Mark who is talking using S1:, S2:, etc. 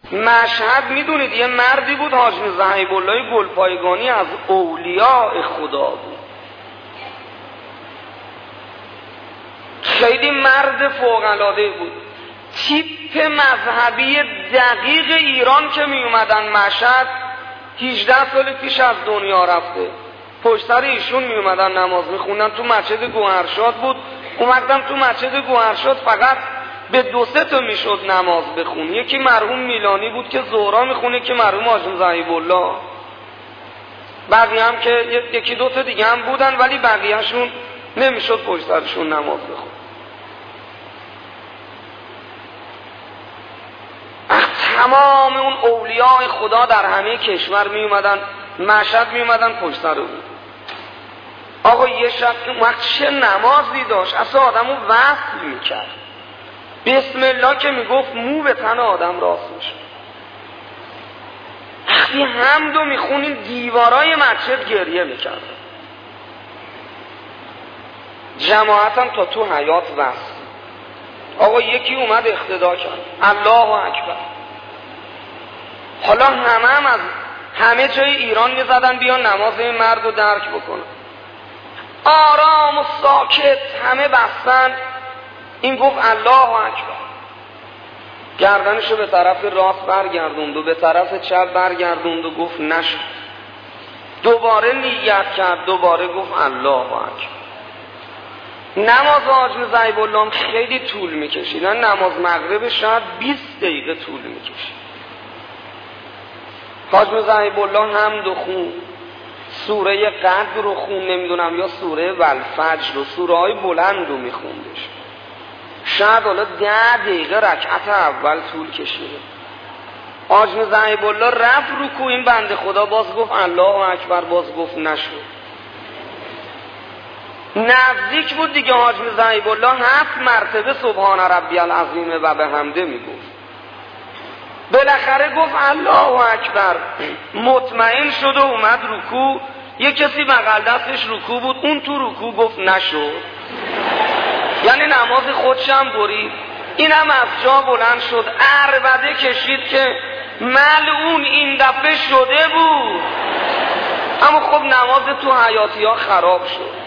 S1: مشهد میدونید یه مردی بود حاج میرزا حبیب الله گلپایگانی، از اولیاء خدا بود، خیلی مرد فوق‌العاده بود. تیپ مذهبی دقیق ایران که می اومدن مشهد 18 سال پیش از دنیا رفته، پشت سر ایشون می اومدن نماز میخوندن. تو مسجد گوهرشاد بود، اومدم تو مسجد گوهرشاد فقط به 2-3 تا میشد نماز بخون. یکی مرحوم میلانی بود که ظهرا میخونه، یکی مرحوم حاج میرزا حبیب الله، بقیه هم که 1-2 تا دیگه هم بودن ولی بقیهشون نمیشد پشت سرشون نماز بخون. تمام اون اولیاء خدا در همه کشور می اومدن مشهد، می اومدن پشت سر بود. آقا یه شب وقت چه نمازی داشت، اصلا آدمو وصل میکرد. بسم الله که میگفت مو به تن آدم راست میشه. وقتی حمدو میخونین دیوارای مسجد گریه میکرد، جماعتم تا تو حیات وصل. آقا یکی اومد اقتدا کرد، الله اکبر. حالا هم از همه جای ایران میزدن بیان نماز این مرد رو درک بکنن. آرام و ساکت همه بستن. این گفت الله اکبر، گردنشو به طرف راست برگردوند و به طرف چپ برگردوند و گفت نشد. دوباره نیت کرد، دوباره گفت الله اکبر. نماز حاج میرزا حبیب الله خیلی طول میکشیدن، نماز مغرب شاید 20 دقیقه طول میکشید. حاج میرزا حبیب الله حمد و خون، سوره قدر رو خون، نمیدونم یا سوره والفجر رو، سوره های بلند رو میخوندش. شاید حالا 10 دقیقه رکعت اول طول کشیده. حاج میرزا حبیب الله رفت رکوع، این بنده خدا باز گفت الله اکبر، باز گفت نشد. نزدیک بود دیگه حاج میرزا حبیب الله 7 مرتبه سبحان ربی العظیم و بحمده میگفت. بالاخره گفت الله اکبر، مطمئن شد و اومد رکوع. یه کسی بغل دستش رکوع بود، اون تو رکوع گفت نشد، یعنی نماز خودشم برید. اینم از جا بلند شد، عربده کشید که ملعون این دفعه شده بود. اما خب نماز تو حیاتی ها خراب شد.